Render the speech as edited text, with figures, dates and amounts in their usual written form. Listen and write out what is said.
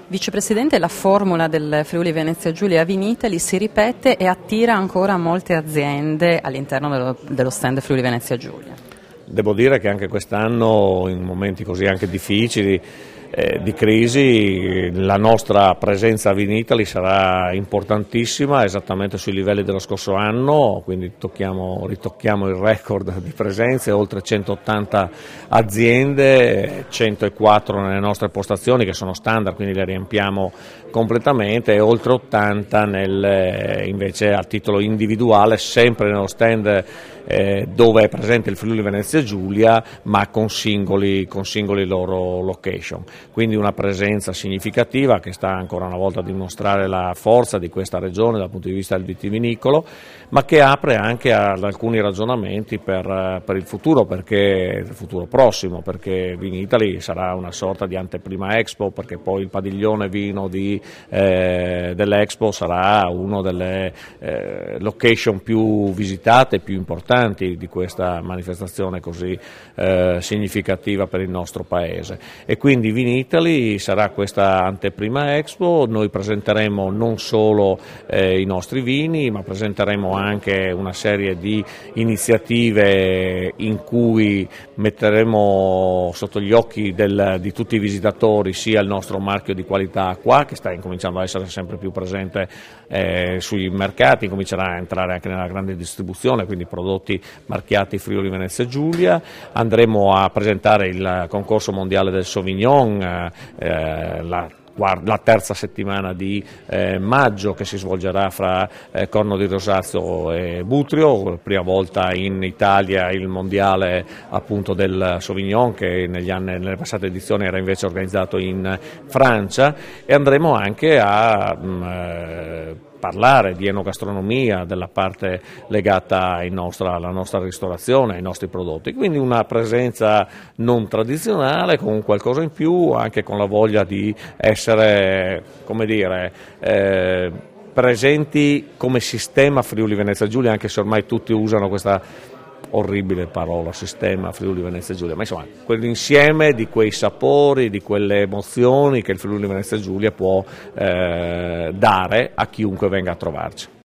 Vicepresidente, la formula del Friuli Venezia Giulia Vinitaly si ripete e attira ancora molte aziende all'interno dello stand Friuli Venezia Giulia. Devo dire che anche quest'anno, in momenti così anche difficili, di crisi, la nostra presenza a Vinitaly sarà importantissima, esattamente sui livelli dello scorso anno, quindi ritocchiamo il record di presenze, oltre 180 aziende, 104 nelle nostre postazioni che sono standard, quindi le riempiamo completamente, e oltre 80 invece a titolo individuale, sempre nello stand dove è presente il Friuli Venezia Giulia, ma con singoli loro location. Quindi una presenza significativa che sta ancora una volta a dimostrare la forza di questa regione dal punto di vista del vitivinicolo, ma che apre anche ad alcuni ragionamenti per il futuro, perché il futuro prossimo, perché Vinitaly sarà una sorta di anteprima Expo, perché poi il padiglione vino dell'Expo sarà una delle location più visitate, più importanti di questa manifestazione così significativa per il nostro paese. E quindi Vinitaly sarà questa anteprima Expo. Noi presenteremo non solo i nostri vini, ma presenteremo anche una serie di iniziative in cui metteremo sotto gli occhi di tutti i visitatori sia il nostro marchio di qualità qua, che sta incominciando a essere sempre più presente sui mercati, comincerà a entrare anche nella grande distribuzione, quindi prodotti marchiati Friuli Venezia Giulia. Andremo a presentare il concorso mondiale del Sauvignon, la terza settimana di maggio, che si svolgerà fra Corno di Rosazio e Butrio, prima volta in Italia il mondiale appunto del Sauvignon, che nelle passate edizioni era invece organizzato in Francia, e andremo anche a parlare di enogastronomia, della parte legata alla nostra ristorazione, ai nostri prodotti. Quindi una presenza non tradizionale, con qualcosa in più, anche con la voglia di essere, come dire, presenti come sistema Friuli Venezia Giulia, anche se ormai tutti usano questa orribile parola, sistema Friuli Venezia Giulia, ma insomma quell'insieme di quei sapori, di quelle emozioni che il Friuli Venezia Giulia può dare a chiunque venga a trovarci.